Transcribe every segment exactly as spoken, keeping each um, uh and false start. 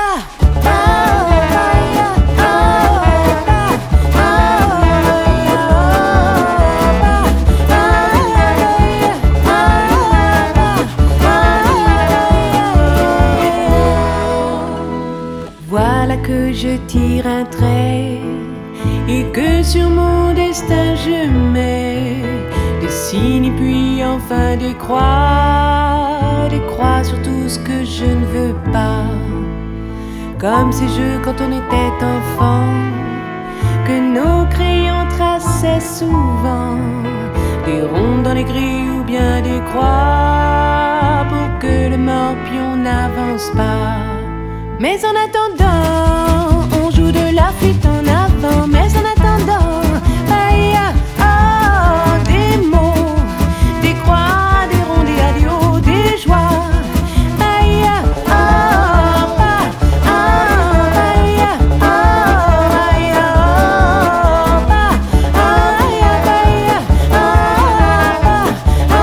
Voilà que je tire un trait et que sur mon destin je mets des signes et puis enfin des croix, des croix sur tout ce que je ne veux pas. Comme ces jeux quand on était enfant, que nos crayons traçaient souvent des ronds dans les grilles ou bien des croix pour que le morpion n'avance pas. Mais en attendant, on joue de la flûte en avant. Mais en attendant, aïe, oh, des mots, des croix, des ronds, des adios, des joies. Aïe, oh, ah, ah, aïe, oh, aïe, oh, ah, aïe, aïe, oh,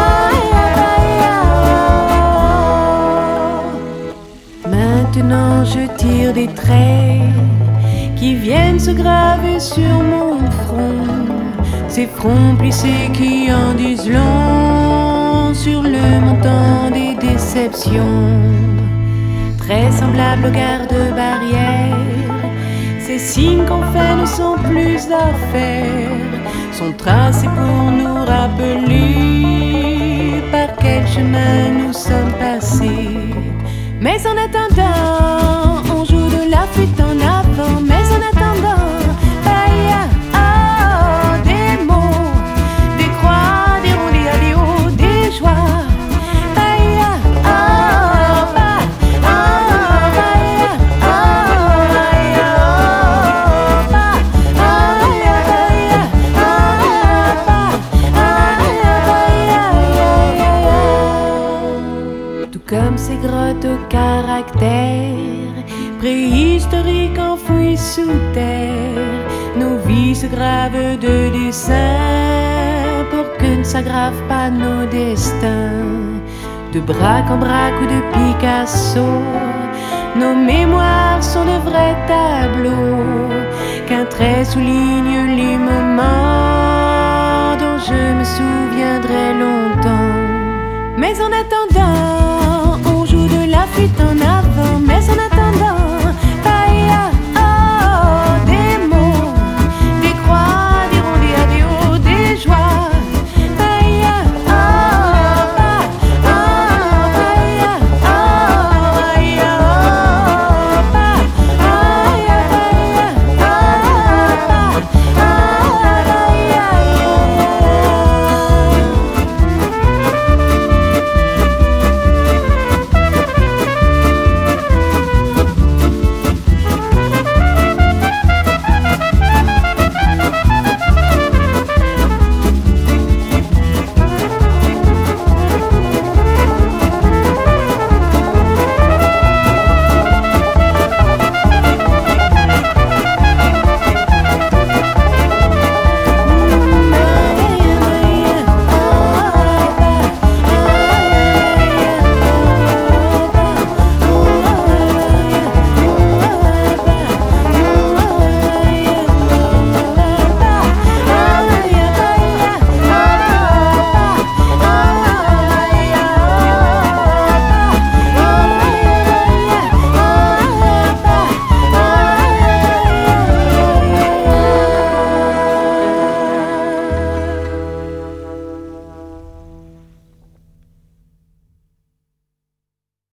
aïe, aïe, oh. Maintenant je tire des traits qui viennent se graver sur mon front, ces fronts plissés qui en disent long sur le montant des déceptions. Très semblables aux garde-barrières, ces signes qu'on fait ne sont plus à faire, sont tracés pour nous rappeler par quel chemin nous sommes passés. Mais en attendant, on joue de la flûte en avant. Mais en attendant, aïe, oh, des mots, des croix, des ronds, des adios, des joies. Aïe, oh, ah, oh, aïe, oh, aïe, oh, aïe, aïe, aïe, tout comme ces grottes au caractère préhistorique enfouis sous terre, nos vies se gravent de dessins pour que ne s'aggravent pas nos destins. De braque en braque ou de Picasso, nos mémoires sont de vrais tableaux qu'un trait souligne les moments dont je me souviendrai longtemps. Mais en attendant, on joue de la flûte en